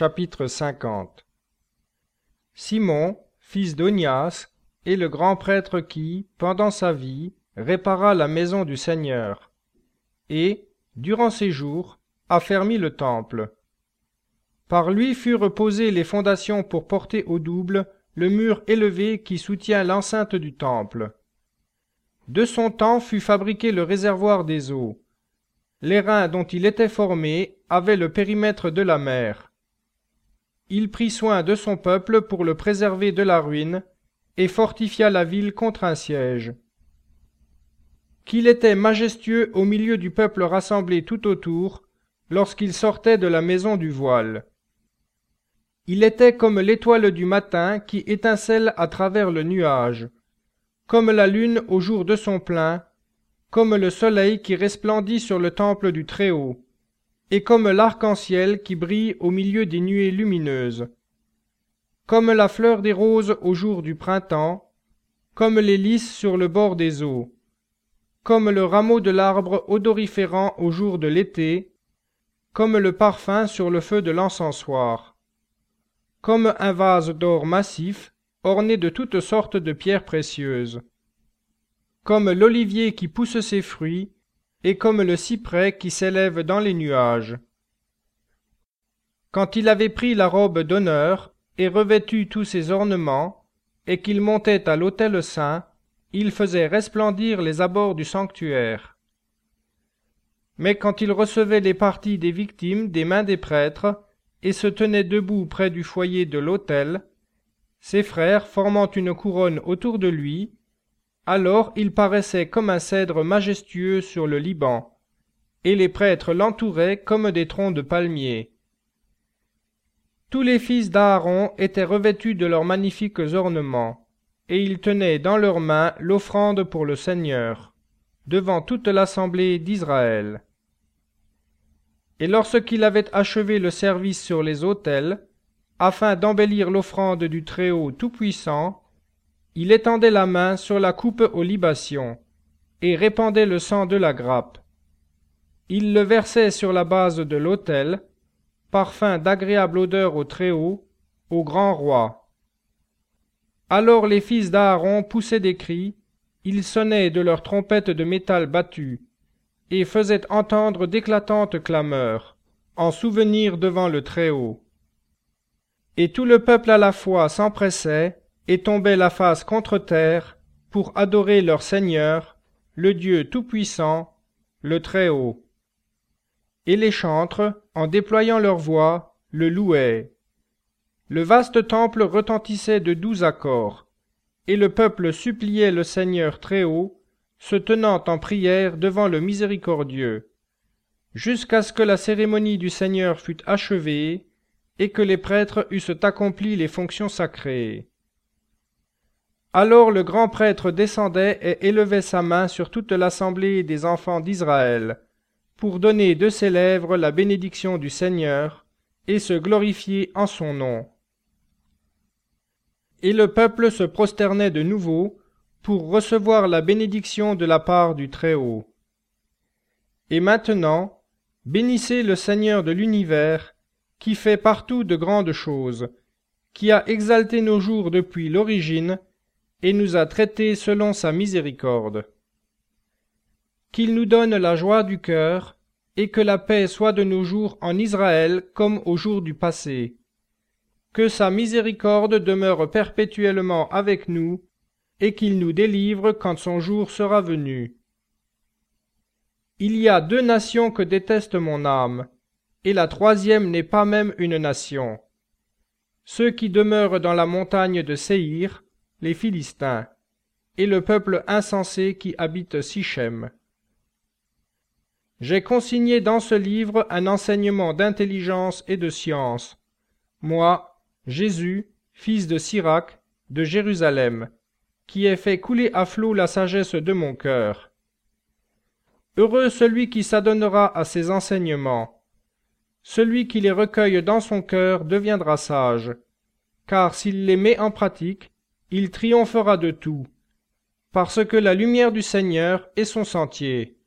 Chapitre 50. Simon, fils d'Onias, est le grand prêtre qui, pendant sa vie, répara la maison du Seigneur, et, durant ses jours, affermit le temple. Par lui furent posées les fondations pour porter au double le mur élevé qui soutient l'enceinte du temple. De son temps fut fabriqué le réservoir des eaux. L'airain dont il était formé avait le périmètre de la mer. Il prit soin de son peuple pour le préserver de la ruine, et fortifia la ville contre un siège. Qu'il était majestueux au milieu du peuple rassemblé tout autour, lorsqu'il sortait de la maison du voile. Il était comme l'étoile du matin qui étincelle à travers le nuage, comme la lune au jour de son plein, comme le soleil qui resplendit sur le temple du Très-Haut, et comme l'arc-en-ciel qui brille au milieu des nuées lumineuses, comme la fleur des roses au jour du printemps, comme les lys sur le bord des eaux, comme le rameau de l'arbre odoriférant au jour de l'été, comme le parfum sur le feu de l'encensoir, comme un vase d'or massif orné de toutes sortes de pierres précieuses, comme l'olivier qui pousse ses fruits, et comme le cyprès qui s'élève dans les nuages. Quand il avait pris la robe d'honneur et revêtu tous ses ornements, et qu'il montait à l'autel saint, il faisait resplendir les abords du sanctuaire. Mais quand il recevait les parties des victimes des mains des prêtres, et se tenait debout près du foyer de l'autel, ses frères formant une couronne autour de lui, alors il paraissait comme un cèdre majestueux sur le Liban, et les prêtres l'entouraient comme des troncs de palmiers. Tous les fils d'Aaron étaient revêtus de leurs magnifiques ornements, et ils tenaient dans leurs mains l'offrande pour le Seigneur, devant toute l'assemblée d'Israël. Et lorsqu'il avait achevé le service sur les autels, afin d'embellir l'offrande du Très-Haut Tout-Puissant, il étendait la main sur la coupe aux libations, et répandait le sang de la grappe. Il le versait sur la base de l'autel, parfum d'agréable odeur au Très-Haut, au grand roi. Alors les fils d'Aaron poussaient des cris, ils sonnaient de leurs trompettes de métal battu, et faisaient entendre d'éclatantes clameurs, en souvenir devant le Très-Haut. Et tout le peuple à la fois s'empressait, et tombait la face contre terre, pour adorer leur Seigneur, le Dieu Tout-Puissant, le Très-Haut. Et les chantres, en déployant leur voix, le louaient. Le vaste temple retentissait de doux accords, et le peuple suppliait le Seigneur Très-Haut, se tenant en prière devant le Miséricordieux, jusqu'à ce que la cérémonie du Seigneur fût achevée, et que les prêtres eussent accompli les fonctions sacrées. Alors le grand prêtre descendait et élevait sa main sur toute l'assemblée des enfants d'Israël, pour donner de ses lèvres la bénédiction du Seigneur, et se glorifier en son nom. Et le peuple se prosternait de nouveau, pour recevoir la bénédiction de la part du Très-Haut. Et maintenant, bénissez le Seigneur de l'univers, qui fait partout de grandes choses, qui a exalté nos jours depuis l'origine, et nous a traités selon sa miséricorde. Qu'il nous donne la joie du cœur, et que la paix soit de nos jours en Israël comme au jour du passé. Que sa miséricorde demeure perpétuellement avec nous, et qu'il nous délivre quand son jour sera venu. Il y a 2 nations que déteste mon âme, et la troisième n'est pas même une nation. Ceux qui demeurent dans la montagne de Séhir, les Philistins, et le peuple insensé qui habite Sichem. J'ai consigné dans ce livre un enseignement d'intelligence et de science, moi, Jésus, fils de Sirac, de Jérusalem, qui ai fait couler à flot la sagesse de mon cœur. Heureux celui qui s'adonnera à ces enseignements. Celui qui les recueille dans son cœur deviendra sage, car s'il les met en pratique, il triomphera de tout, parce que la lumière du Seigneur est son sentier.